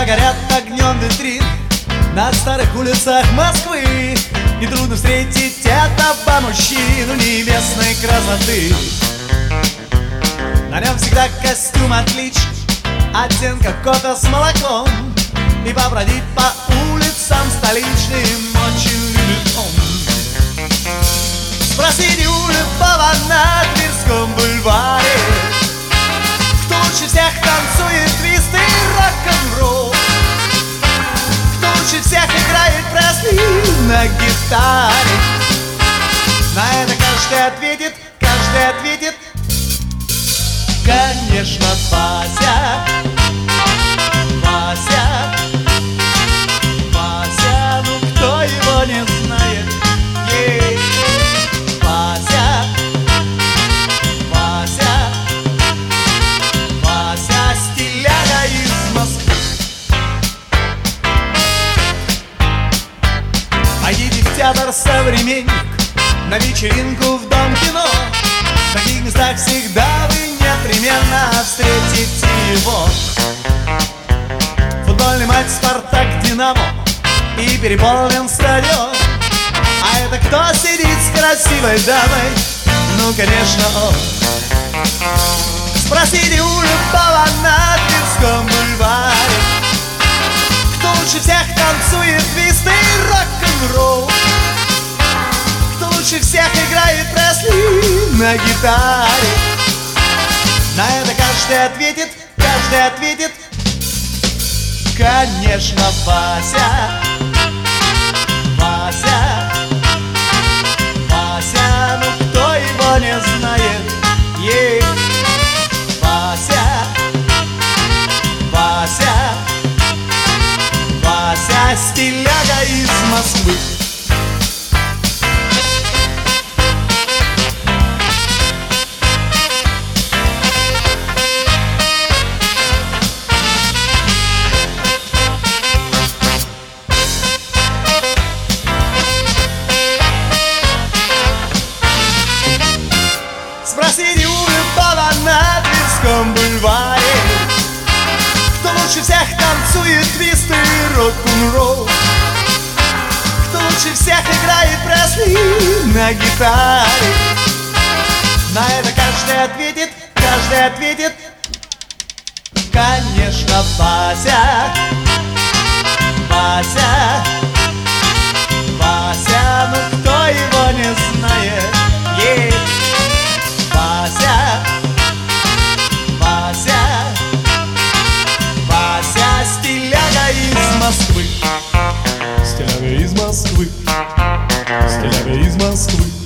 Когда горят огнем витрин на старых улицах Москвы, нетрудно встретить этого мужчину небесной красоты. На нем всегда костюм отличный, оттенка кофе с молоком, и побродить по улицам столичным очень любит он. Спросите у любого на Тверском бульваре, кто лучше всех танцует твист и рок-н-ролл, кто лучше всех играет Пресли на гитаре. На это каждый ответит, конечно, Вася. Вася, Вася, ну кто его не знает? Ей, Вася, Вася, Вася, стиляга из Москвы. Пойдите в театр «Современник», на вечеринку в Дом кино. В таких местах всегда вы непременно встретите его. Футбольный матч «Спартак», «Динамо» и переполнен стадион. А это кто сидит с красивой дамой? Ну, конечно, он. Спросите у любого на Тверском бульваре, кто лучше всех танцует твист и рок-н-ролл, кто лучше всех играет Пресли на гитаре. На это каждый ответит, конечно, Вася. Вася, Вася, ну кто его не знает? Ей, Вася, Вася, Вася, стиляга из Москвы. Спросите у любого на Тверском бульваре, кто лучше всех танцует твист и рок-н-ролл, кто лучше всех играет Пресли на гитаре. На это каждый ответит, конечно, Вася. Вася, Вася, ну кто его не знает? Ей, Вася, Вася, Вася, стиляга из Москвы. Стиляга из Москвы, стиляга из Москвы.